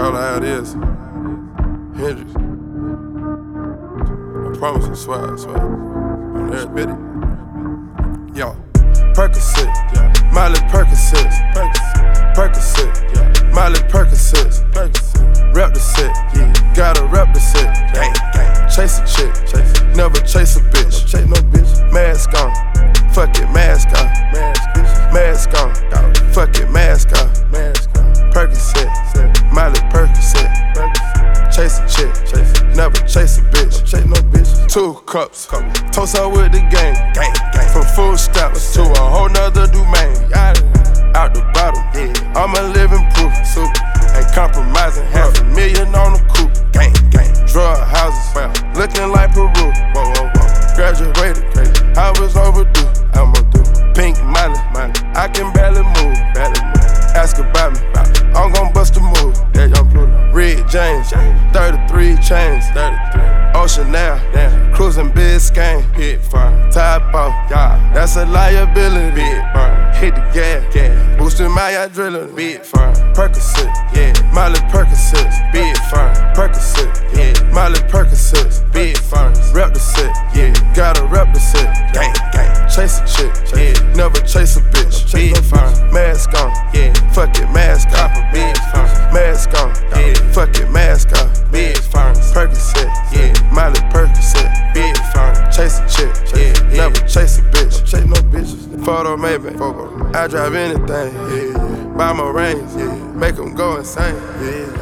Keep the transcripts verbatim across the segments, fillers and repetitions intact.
Call it how it is. Hendrix. I promise you, swear, I swear. On there, bit it. Yo, Percocet, yeah. Miley Percocet, Percocet, yeah. Miley Percocet, rep the set, yeah. Gotta rep the set, gang, gang. Chase a chick, chase. Never chase a bitch, no chase no bitch. Mask on, fuck it, mask on, mask, bitch. Mask on, fuck it, mask on, mask on. Percocet, Miley Percocet, chase a chick, chase. Never chase a bitch, no chase no bitch. Two cups, toast out with the gang, gang, gang. From food stamps to a whole nother domain. Out the bottom, yeah. I'm a living proof, super. Ain't compromising, half a million on the coupe, gang, gang. Drug houses, well, looking like Peru. Whoa, whoa, whoa. Graduated, crazy. I was overdue, I'm overdue. Pink Miley, Miley. I can barely move, barely move. Ask about me, I'm gon' bust a move. Yeah, young Pluto. Red James, thirty-three chains, thirty-three. Ocean now, damn. Cruising Biscayne, hit fire. Top off, yeah. That's a liability, big fire. Hit the gas, gas. Boosting my adrenaline, big fire. Percocet, yeah. Miley Percocet, big fire. Percocet, yeah. Miley Percocet, big fire. Rep the set, yeah. Gotta rep the set, gang, gang. Chase a chick, yeah. Never chase a bitch, big fire. Mask on, yeah. Fuck it, mask off, big fire. Mask on, yeah. Fuck it, mask off, big fire. Percocet, yeah. Miley Percocet, big fire. Chase a chick, yeah. Never chase a bitch, chase no bitches. Photo maybe, I drive anything, yeah. Buy my range, yeah. Make them go insane, yeah.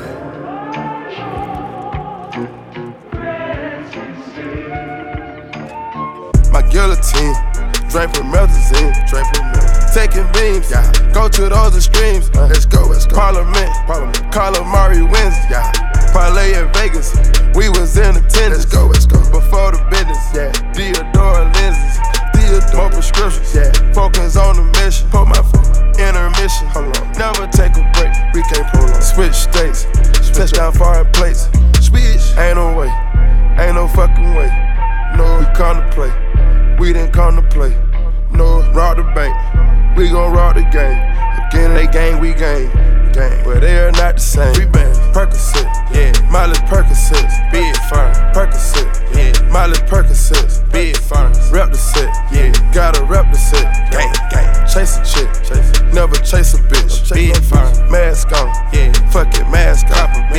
My guillotine, drink from Melazine, drink from Melazine. Taking beams, yeah. Go to those extremes, uh, let's go, let's go. Parliament, Parliament. Calamari wins, yeah. Parlay in Vegas, we was in attendance. Let's go, let's go. Before the business, yeah. Theodore lenses, Theodore more prescriptions, yeah. Focus on the mission, put my phone intermission. Hold on, never take a break, we can't prolong. Switch states, Switch touchdown foreign plates. Switch, ain't no way, ain't no fucking way. No, we come to play, we didn't come to play. No, rob the bank, we gon' rob the game. Again, they gang, we gang. Gang. But they are not the same. Three bands, Percocet, yeah. Miley Percocet, big fire. Percocet, yeah. Miley Percocet, big fire. Rep the set, yeah. Gotta rep the set, gang, gang. Chase a chick, chase. Never chase a bitch, big fire. Mask on, yeah. Fuck it, mask off,